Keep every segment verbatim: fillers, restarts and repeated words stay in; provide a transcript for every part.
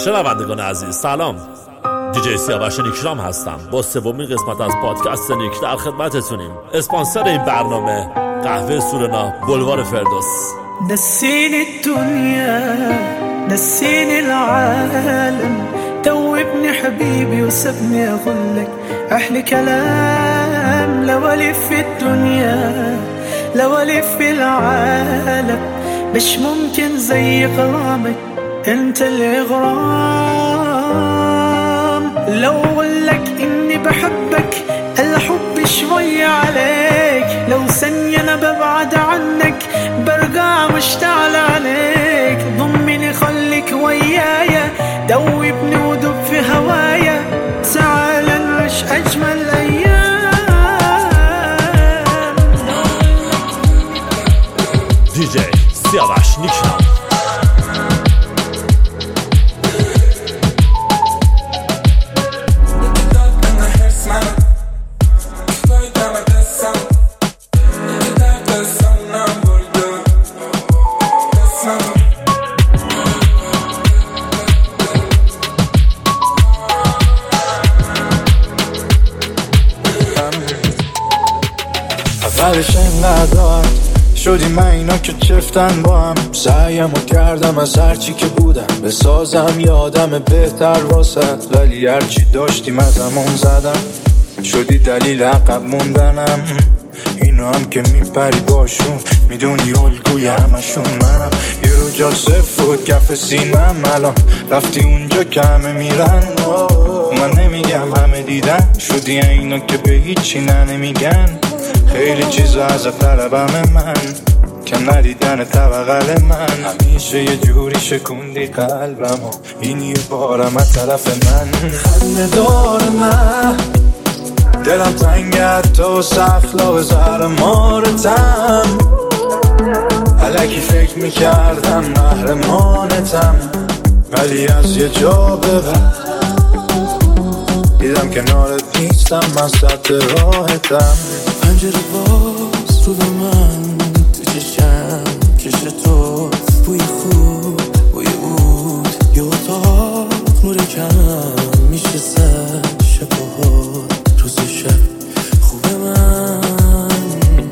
شنوندگان عزیز سلام، دیجی سیاوش نیکرام هستم. با سومین قسمت از پادکست نیک در خدمتتونیم. اسپانسر این برنامه قهوه سورنا بلوار فردوس. نسيني الدنيا نسيني العالم، توبني حبيبي وسبني أقولك أحلى كلام. لو ألف في الدنيا لو ألف في العالم، مش ممكن زي غرامك انت الإغرام. لو أقولك إني بحبك الحب شوية عليك، لو ثانية أنا ببعد عنك برجع مشتعل عليك. ضمني خليك ويايا، دوبني ودب في هوايا، تعال نعيش أجمل أيام. دیجی سیاوش نیکرام. اولش اینقدر شدی من اینا که چفتن با هم، سعیم و کردم از هرچی که بودم بسازم یادم بهتر واسد، ولی هرچی داشتیم از همون زدم، شدی دلیل عقب موندنم. اینو هم که میپری باشون میدونی الگوی همشون منم. یه رو جا صف بود کف سینم، الان رفتی اونجا که همه میرن. من نمیگم همه دیدن، شدی اینا که به هیچی نه نمیگن. خیلی چیزا از طلبم من که ندیدن طبقل من. همیشه یه جوری شکوندی قلبم و این یه بارم از طرف من. خنده دار من دلم تنگت تو سخلا زهر مارتم، الکی فکر میکردم محرمانتم، ولی از یه جا به بعد دیدم کنارت نیستم، من سطح راحتم. پنجره باز رو به من تو چشم کش تو، بوی خوب بوی بود یه اتاق نور کم میشه سر شب و روز شب خوب من.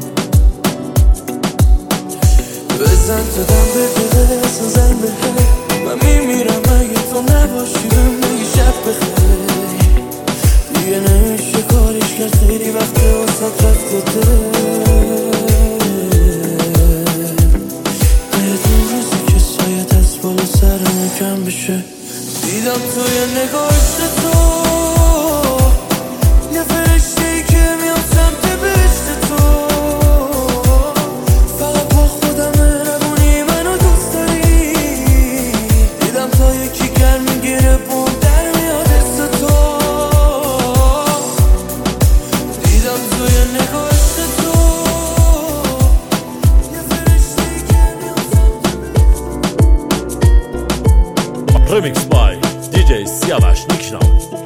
بزن تو دم به دلت زن به من میمیرم اگه تو نباشی، بمیگی شب بخیر دیگه نمیشه کاریش کرد، خیلی وقته واسه رفته دل. باید اون روزی که سایت از بالا سرم کم بشه، دیدم توی نگاهت تو یه فرشته‌ای که میام سمت بهشت تو. فقط با خودم مهربونی منو دوست داری، دیدم تا یکی گر میگیره بون در میاد دست تو. Remix by دیجی سیاوش نیکرام.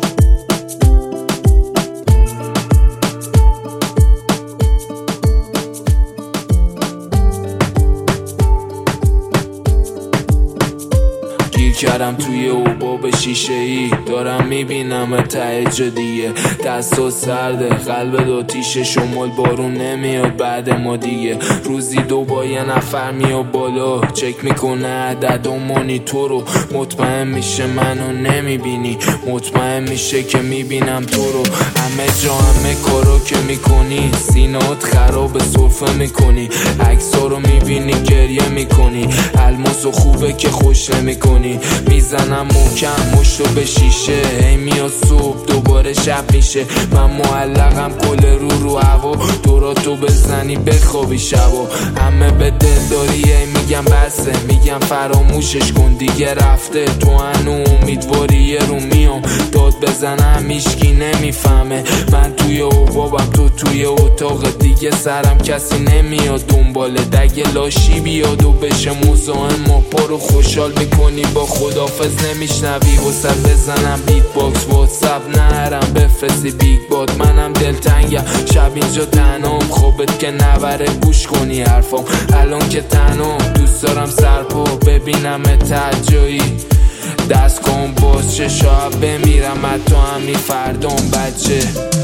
گیر کردم توی اوباب شیشه ای، دارم میبینم ته جدیه، دستو سرده قلب دو تیشه، شمال بارون نمیاد بعد ما دیگه. روزی دو با یه نفر میاد بالا، چک میکنه عدد و مانیتور رو، مطمئن میشه منو نمیبینی، مطمئن میشه که میبینم تو رو. همه جا همه کارو که میکنی، سینات خراب سرفه میکنی، عکسا رو میبینی گریه میکنی، الماسو خوبه که خوش نمیکنی. میزنم محکم مشتو به شیشه، هی میاد صبح دوباره شب میشه، من معلقم کل رو رو هوا، دوراتو بزنی بخوابی شبا. همه به دل داری میگم بسه، میگم فراموشش کن دیگه رفته، تو هنو امیدواری رو میام داد بزنم هیچکی نمیفهمه. من توی اوبابم تو توی اتاق دیگه، سرم کسی نمیاد دنباله، دگه لاشی بیاد و بشه مزاحم، ما پارو خوشحال میکنی با خدافز نمیشنوی، واسه بزنم بیت باکس واتساپ نهرم بفرستی بیگ باد. منم دلتنگم شب اینجا تنام، خوبت که نبره گوش کنی حرفام، الان که تنام دوست دارم سرپا ببینم تا جایی دست کن باز چه شب بمیرم از تو همی فردام بچه.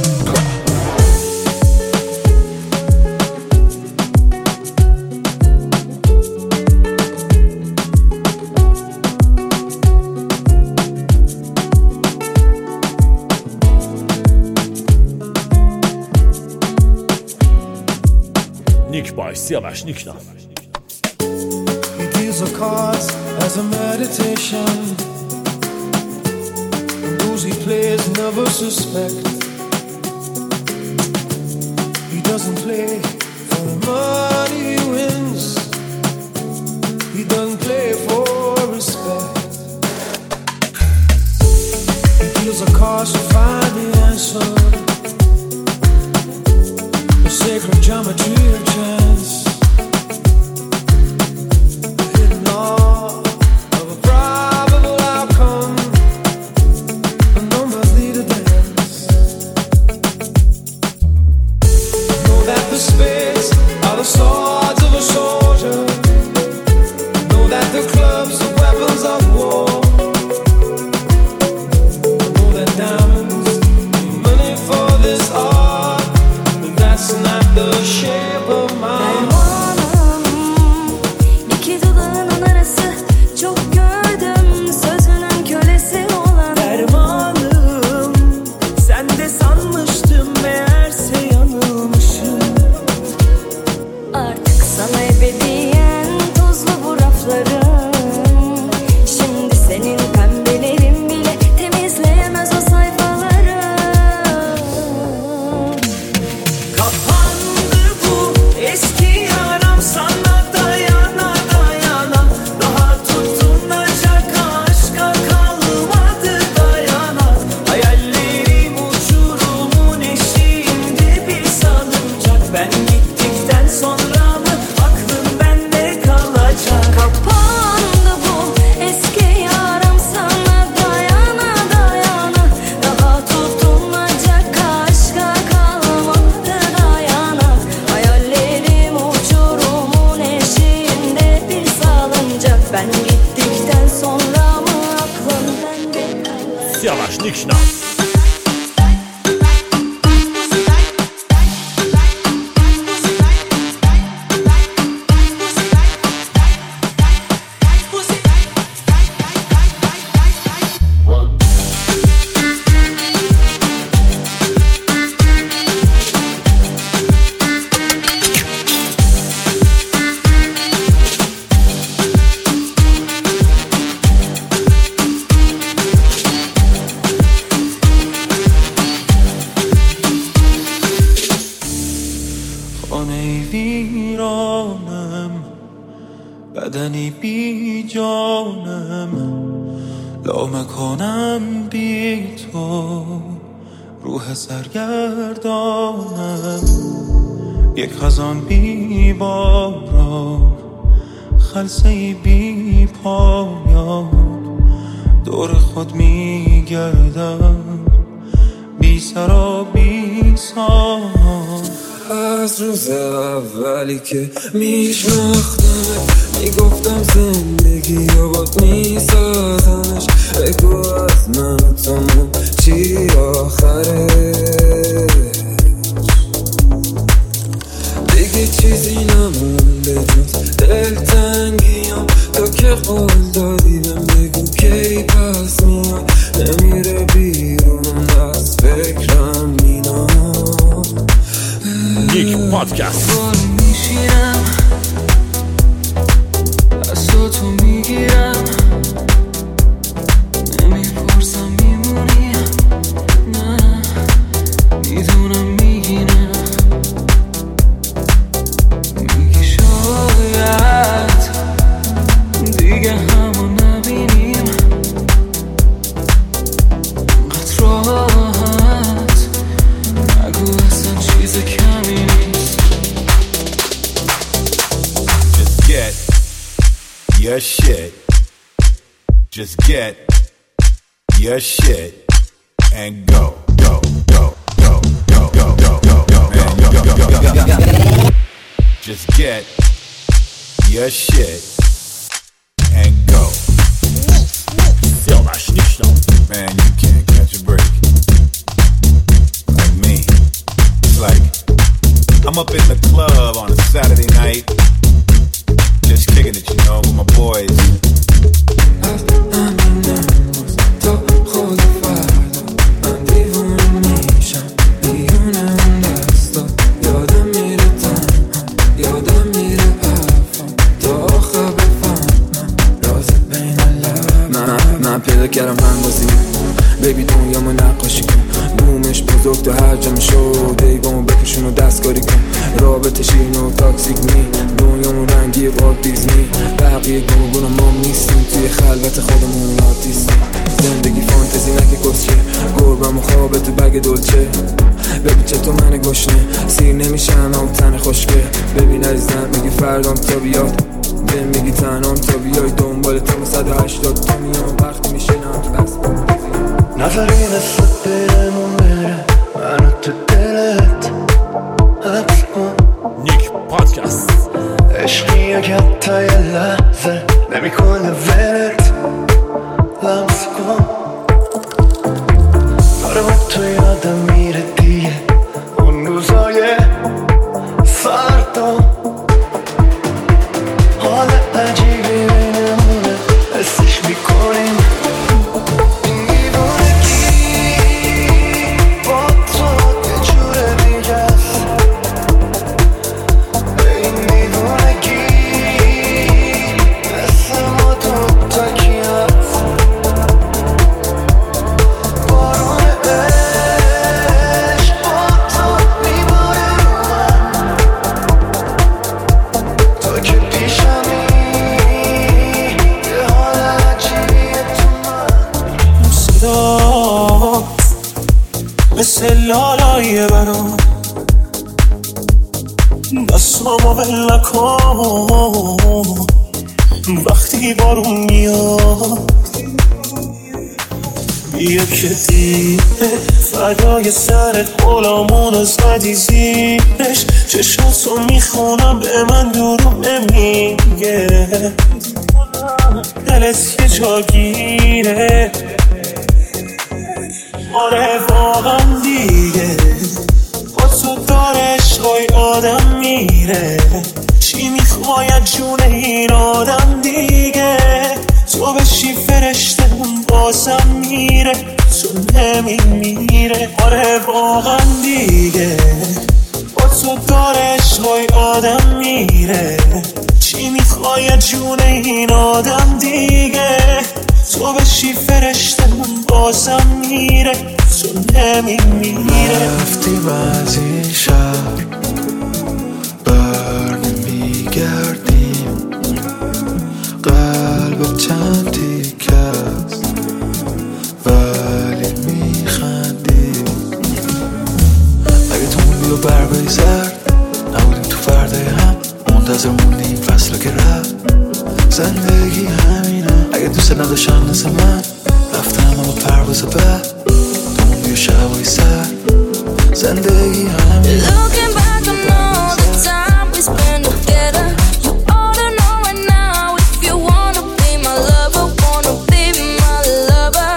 نیک بای سیاوش نیکنا. He deals the cards as a meditation, and those he plays never suspect. He doesn't play for the money he wins, he doesn't play for respect. He deals the cards to find the answer, sacred geometry of chance, hidden all of a probable outcome, the numbers lead a dance. Know that the spades are the swords of a soldier, know that the clubs are weapons of war, know that diamonds need money for this art, but that's not the shape of my Dermanım, iki dudağının arası çok gördüm, sözünün kölesi olan. Dermanım, sen de sanmıştım meğerse yanılmışım. Artık sana ebediyen tozlu bu raflarım. Şimdi senin pembelerin bile temizleyemez o sayfaları. Kapandı bu eski yaram, sana dayana dayana. Daha tutunacak aşka kalmadı dayana. Hayallerim uçurumun eşiğinde bir salıncak. Ben gittikten sonra mı aklım bende kalacak? Kapandı bu eski yaram, sana dayana dayana. Daha tutunacak aşka kalmadı dayana. Hayallerim uçurumun eşiğinde bir salıncak. Ben gittikten sonra mı aklım bende kalacak? سیاوش نیکنا. خانه ویرانم، بدنی بی جانم، لامکانم بی تو، روح سرگردانم، یک خزان بی باران، خلسه بی پایان، دور خود می گردم، بی سر و بی سامان. از روز اولی که میشناختمت میگفتم زندگی رو باد میسازمش، بگو از من تو چی آخره، دیگه چیزی نمونده جز دلتنگیم، تو که قول دادی بهم بگو کی پس میای، نمیره بیرون از فکرم اینا. نیک پادکست. بار میشینم از تو تو میگیرم، نمیپرسم میمونی نه، میدونم میگی نه، میگی شاید دیگه همو نبینیم، قد راحت نگو اصلا چیز کمی نیست. Just get your shit, just get your shit and go, go, go, go, go, go, go, go, go, go, go, go, go, go. Just get your shit and go. پیدا کردم هم بازی بیبی دنیامو نقاشی کن بومش بزرگ تا هر جا شد دیوامو بکشون و دستکاری کن رابطه شیرین و تاکسیک نی دنیامو رنگی با دیزنی بقیه گم و گناه ما نیستیم توی خلوت خودمون آتیستیم زندگی فانتزی نکه کسچه گربم و خوابه تو بگ دلچه ببین چطور من گشنه سیر نمیشن آم تن خوشگه ببین عزیزم میگی فردام تا بیاد بهم میگی تنام تا بیای دنبال تا صد و هشتاد تا میام وقتی میشینم تو بس نظری نسبت برمون بره منو تو دلت حبس کن نیک پادکست عشقی اگه حتی یه لحظه نمیکنه ولت لمس کن داره با تو یادم میره دیگه اون روزای سرد و حال عجیبی بینمونه حسش میکنیم این دیوونگی با تو یه جور دیگه است این دیوونگی مثل ما دوتا کی هست بارون عشق با تو میباره رو من تو که پیشمی یه حال عجیبیه تو من صدا مثل لالای برام دستامو ول نکن وقتی بارون میاد بیا که دیره فدای سرت غلامونو زدی زیرش چشاتو میخونم به من دروغ نمیگه دلت یه جاگیره آره واقعا دیگه با تو داره عشقای آدم میره چی میخوای جون این آدم دیگه تو بشی فرشته اون بازم میره تو نمیمیره آره واقعا دیگه با تو داره عشقای آدم میره چی میخوای جون این آدم دیگه تو بشی فرشته اون بازم میره تو نمیمیره رفتی بعضی شب بر نمیگردیم قلب چند تیکه است ولی میخندیم اگه تو موندی و برگای زرد نبودیم تو فردای هم منتظر موندیم فصل که رفت زندگی همینه اگه دوست نداشتم مثل من رفتم اما پرواز بعد تو موندی و شبای سر زندگی همینه Looking back on all the time we spent together, you ought to know right now if you wanna be my lover, wanna be my lover,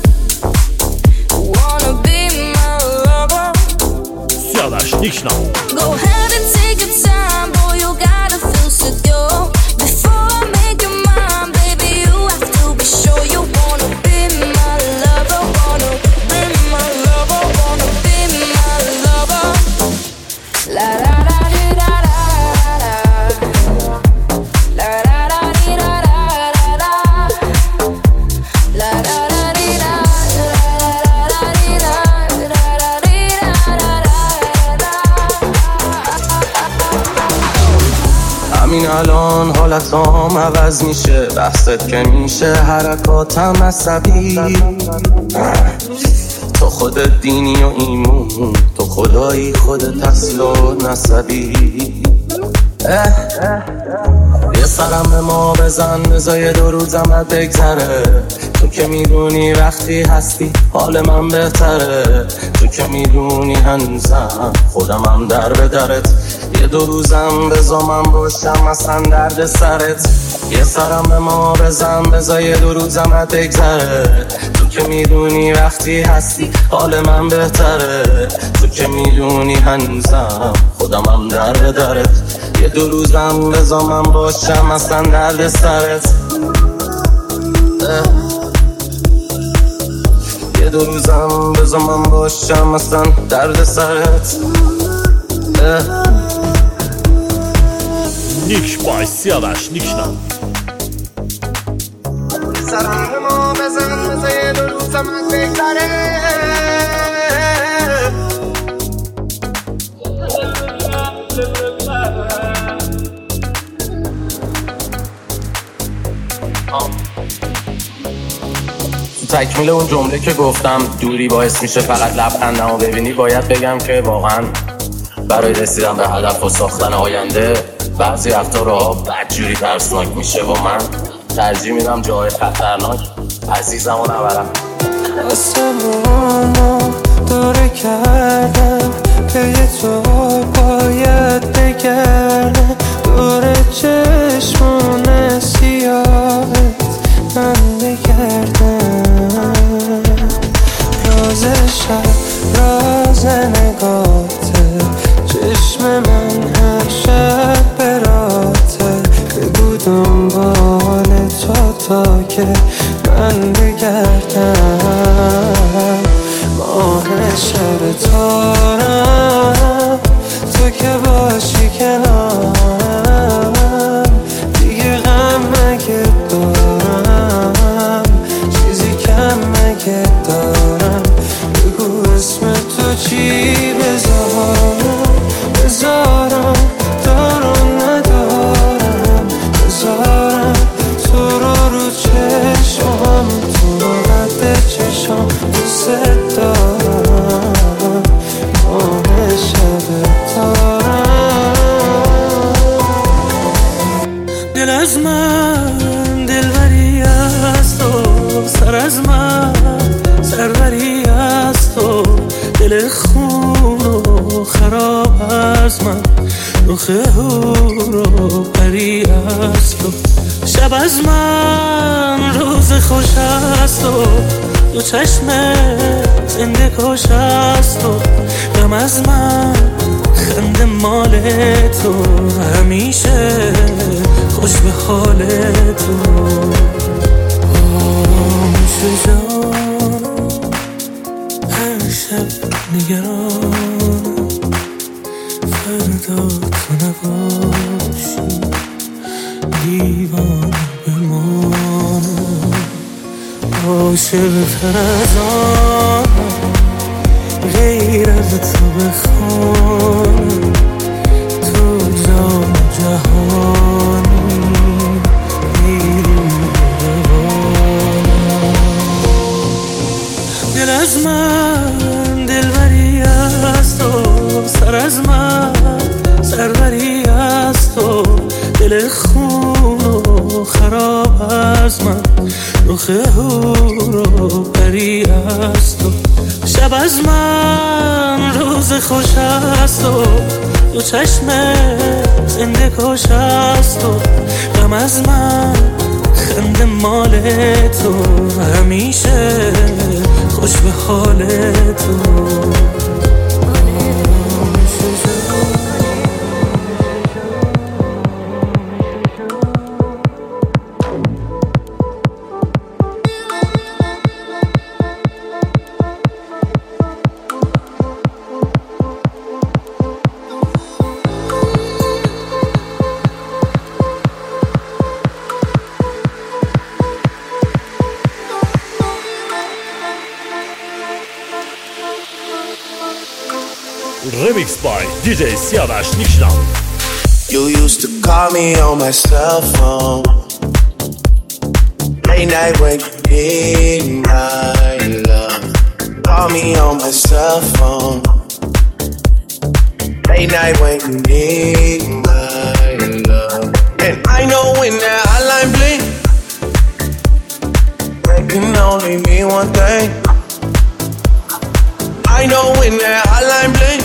wanna be my lover. سیاوش نیکنام Go ahead and take your time, boy, you gotta feel secure. Before I make you mine, baby, you have to be sure you wanna be my lover, wanna be my lover, wanna be my lover. La da da di da da da da. La da da di da da da da. La da da di da da da di da da da di da da da. همین الان حالتام عوض میشه بحثت که میشه حرکاتم عصبی تو خودت دینی و ایمون تو خدایی خودت اصل و نسبی یه سرم به ما بزن بزای دو روزمت بگذره تو که میدونی وقتی هستی حال من بهتره تو که میدونی هنوزم خودمم در به درت یه دو روزم بزا من باشم اصلا درد سرت یه سرم به ما بزن بزای دو روزمت بگذره تو که میدونی وقتی هستی حال من بهتره تو که میدونی هنوزم خودمم در به درت یه دو روزم بزا من باشم اصلا درد سرت یه دو روزم بزا من باشم اصلا درد سرت نیک بای سیاوش نیکنام سرم به ما بزن سره تکمیل اون جمله که گفتم دوری باعث میشه فقط لبخندمو ببینی، باید بگم که واقعا برای رسیدن به هدف و ساختن آینده بعضی وقتا راه بدجوری ترسناک میشه و من ترجیح میدم جای خطرناک عزیزمو نبرم. آسمونو دوره کردم که یه تو باید بگردم دوره چشمون سیاهت من بگردم راز شب راز نگاته چشم من هر شب براته بگو دنبال تو تا که من بگردم ماه شب تارم تو که باشی کنارم دیگه غم مگه دارم چیزی کم مگه دارم بگو اسم تو چی بذارم بذارم دارم ندارم بذارم تو رو رو چشم تو رو رد چشم دوست دارم ماه شب تارم دل از من دلبری از تو سر از من سربری از تو دل خون و خراب از من رخ هور و پری از تو شب از من روز خوش از تو دو چشم زنده کش از تو غم از من خنده مال تو همیشه خوش به حال تو آموشه جان هر شب نگرانم فردا تو نباشی دیوان بمانم عاشق تر از آنم غیر از تو بخوانم تو جان جهانی بیرون روانم دل از من دلبری از تو سر از من سربری از تو دل خون و خراب از من رخ هور و پری از تو شب از من روز خوش از تو دو چشم زنده کش از تو غم از من خنده مال تو همیشه خوش به حال تو Remix by دی جی سیاوش نیکشام. You used to call me on my cell phone late night when you need my love. Call me on my cell phone late night when you need my love. And I know when that hotline blink, that can only mean one thing. I know when that hotline blink,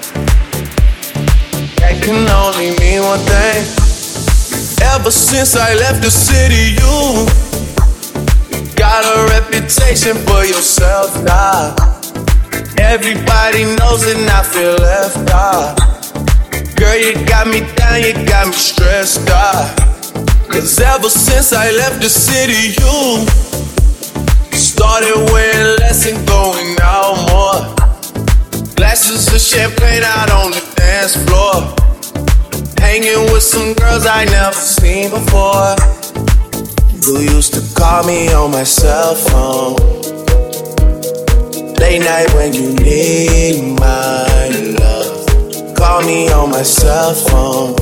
that can only mean one thing. Ever since I left the city, you got a reputation for yourself now. Everybody knows and I feel left out. Girl, you got me down, you got me stressed out. Cause ever since I left the city, you started wearing less and going out more. Glasses of champagne out on the dance floor, hanging with some girls I never seen before. You used to call me on my cell phone Late night when you need my love, call me on my cell phone.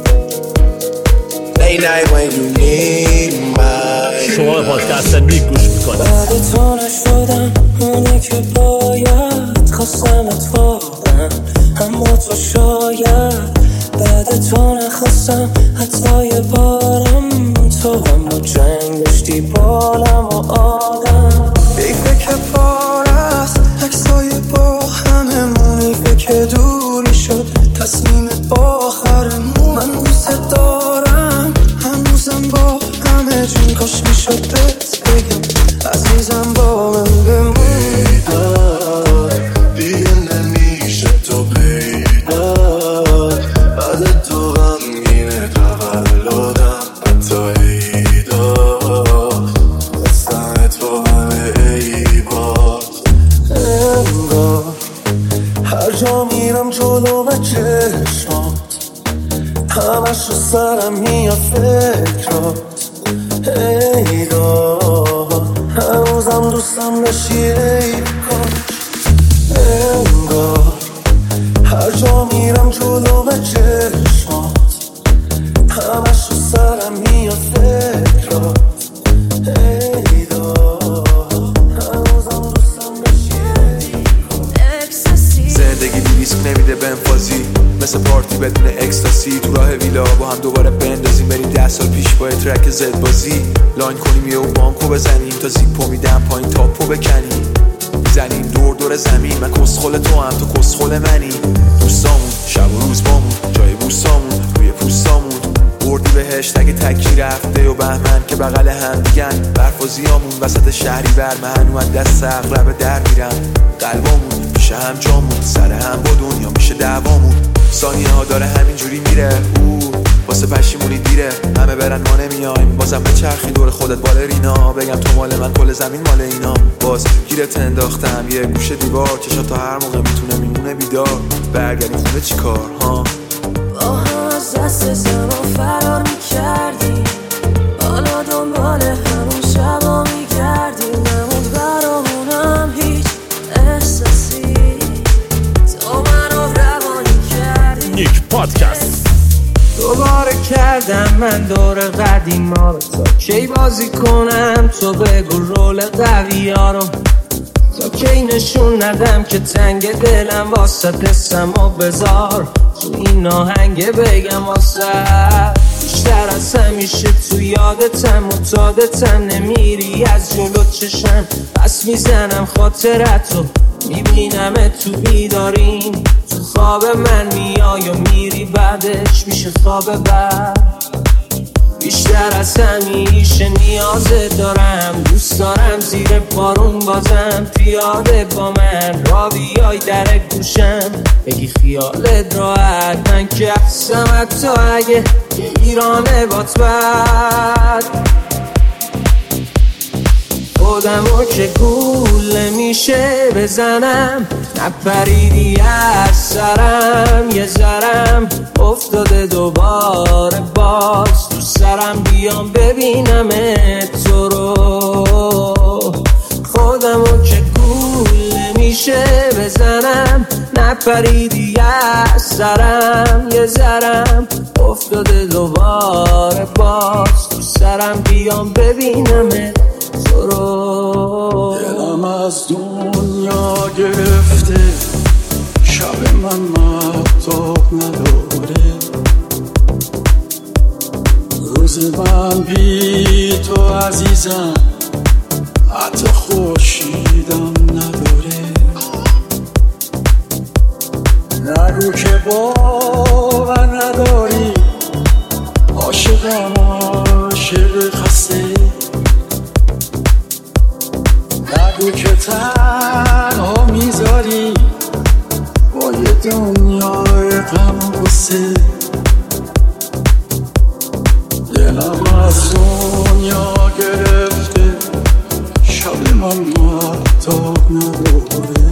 Late night when you need my شما به پادکست نیک گوش میکنید. بعد تو نشدم اونی که باید، خواستمت واقعا اما تو شاید. بعد تو نخواستم حتی یه بارم، تو هم با جنگ داشتی بالم و آدم. ای فکر پار است عکسای با هممون، ای فکر دوری شد تصمیمت آخرمون. من دوست دارم هنوزم با همه جون، کاش میشد بهت بگم عزیزم با من بمون. پیدا دیگه نمیشه تو پیدا، بعد تو غمگینه تولدم حتی عیدا، دستم تو همه عیبات. انگار هر جا میرم جلو و چشمات، همش رو سرم میاد فکرات. ایدا هنوزم دوستم نشی ای کاش. انگار هر جا میرم جلو و چشمات، همش رو سرم میاد فکرات. ایدا هنوزم دوستم نشی ای کاش. زندگی بی ریسک نمیده بنفازی، مثل پارتی بدون اکستاسی. تو راه ویلا با هم دوباره بندازیم، بریم ده سال پیش با ترک زد بازی. لاین کنیم یه و بانکو بزنیم، تا زیپو میدم پایین تاپو بکنیم. میزنیم دور دور زمین، من کسخل تو هم تو کسخل منی. دوستامون شب و روز بامون، جای بوسامون روی پوستامون. بردی بهش تک تکی رفته و بهمن که بغل هم دیگن. برفازیامون وسط شهری بر من و دست اغلب در میرم. قلبامون میشه هم جامون، سر هم با دنیا میشه دعوامون. ثانیه ها داره همینجوری میره، او واسه پشیمونی دیره. همه برن ما نمیایم، بازم به چرخی دور خودت بالرینا. بگم تو مال من کل زمین مال اینا. باز گیرت انداختم یه گوشه دیوار، چشات تا هر موقع میتونه میمونه بیدار. برگردی خونه چی کار ها؟ با هم از دست زمان فرار میکردیم، حالا دنبال همون شبا میگردیم. نمود برامونم هیچ احساسی، تو منو روانی کردی. نیک پادکست. دوباره کردم من دور قدیما رو، تا کی بازی کنم تو بگو رول قوی ها رو. تا کی نشون ندم که تنگ دلم واسه دستم و بذار تو این آهنگ بگم واسه. بیشتر از همیشه تو یادتم متادتم، نمیری از جلو چشم پس میزنم خاطرتو. میبینم تو بیدارین، تو خواب من میای و میری بعدش میشه خواب بعد. بیشتر از همیشه نیازت دارم، دوست دارم زیر بارون بازم پیاده با من را بیای در گوشم. بگی خیالت راحت، من که هستم حتی اگه ایرانه بات بد. خودمو که گول نمیشه بزنم، نپریدی از سرم. یه ذرم افتاده دوباره باز تو سرم، بیام ببینم تو رو. خودمو که گول نمیشه بزنم، نپریدی از سرم. یه ذرم افتاده دوباره باز تو سرم، بیام ببینم تو رو. دلم از دنیا گرفته، شب من مهتاب نداره. روز من بی تو عزیزم، حتی خورشیدم نداره. نگو که باور نداری، عاشقم عاشق خسته. نگو که تنها میذاری با یه دنیای غم و غصه. دلم از دنیا گرفته، شب من مهتاب نداره.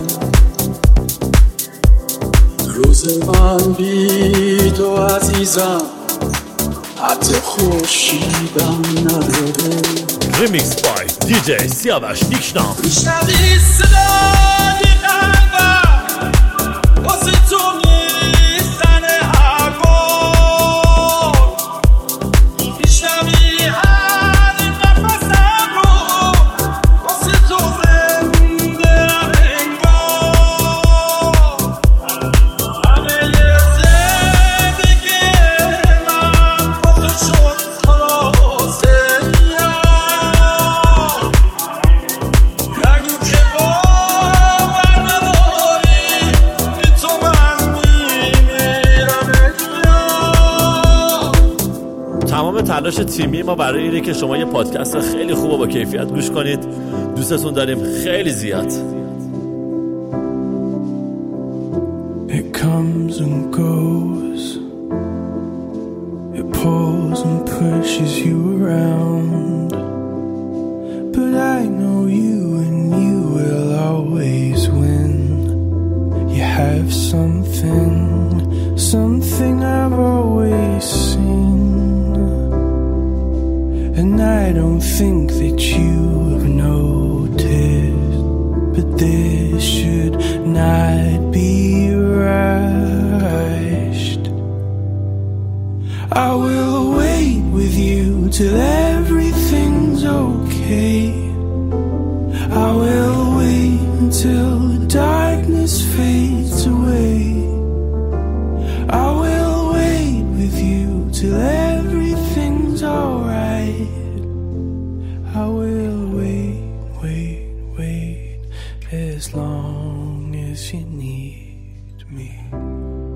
روز من بی تو عزیزم، حتی خورشیدم نداره. Remix by دی جی سیاوش نیکنام. میشنوی صدای قلبم واسه تو میزنه هر بار، میشنوی هر نفسم رو واسه تو زنده انگار، همه زندگی من واسه شد خلاصه. تمام تلاش تیمی ما برای اینه که شما یه پادکست خیلی خوب و با کیفیت گوش کنید. دوستتون داریم خیلی زیاد. It comes and goes, it pulls and pushes you around, but I know you and you will always win. You have something, something I've always seen, and I don't think that you have noticed, but this should not be rushed. I will wait with you till everything's okay. I will wait until the darkness fades away. I will wait with you till everything's alright. I will wait, wait, wait as long as you need me.